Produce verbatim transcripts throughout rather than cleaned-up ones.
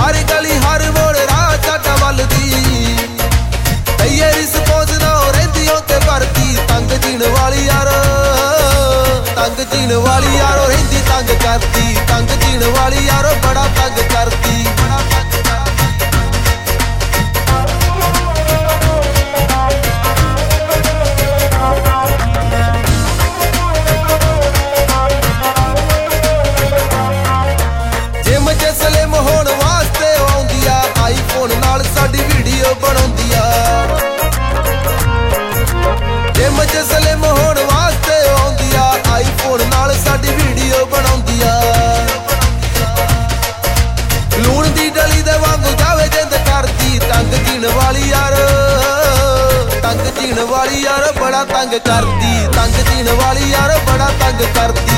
हर गली हर मोड़ राह साडा वलदी कईए रिस्पोंस ना रहिंदी उत्ते भरती तंग जीण वाली यारो तंग जीण वाली यारो रहिंदी तंग करदी तंग जीण वाली यारो बड़ा तंग करदी बड़ा तंग सलेम होण वास्ते आउंदी आ आईफोन नाल साडी वीडियो बनाउंदी आ लूण दी डली दे वांगू जावे जिंद करदी तंग जीण वाली यार तंग जीण वाली यार बड़ा तंग करदी तंग जीण वाली यार बड़ा तंग करदी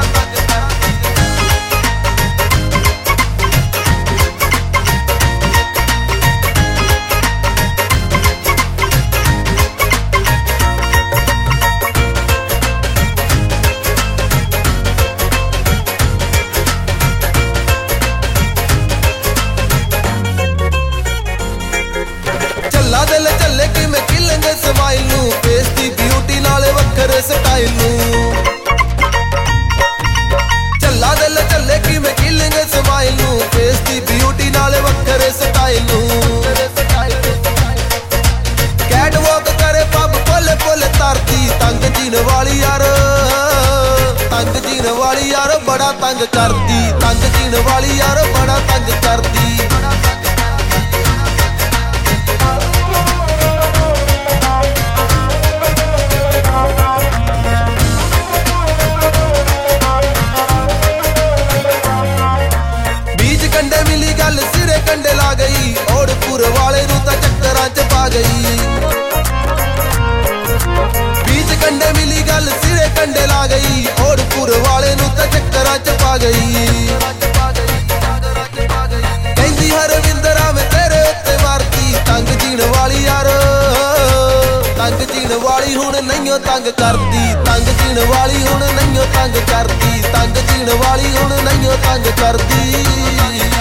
दिल चले कि मैं खिलेंगे स्माइल नू फेस दी ब्यूटी नाले वखरे स्टाइल नू चला दिल चले कि मैं खिलेंगे स्माइल नू फेस दी ब्यूटी नाले वखरे स्टाइल नू कैट वॉक करे पब पोले पोले तरती तंग जीण वाली यार तंग जीण वाली यार बड़ा तंग करदी तंग जीण वाली यार बड़ा तंग करदी कंडे मिली गल सिरे कंडे ला गई और पूरे वाले नू तां चक्करां च पा गई बीच कंडे मिली गल सिरे कंडे ला गई और पूरे वाले नू तां चक्करां च पा गई कहंदी हरविंदरा मैं तेरे उत्ते मारती तंग जीण वाली यार तंग जीण वाली हुण नहींओ तंग करदी तंग जीण वाली हुण नहींओ तंग करदी तंग जीण वाली हुण नहींओ तंग करदी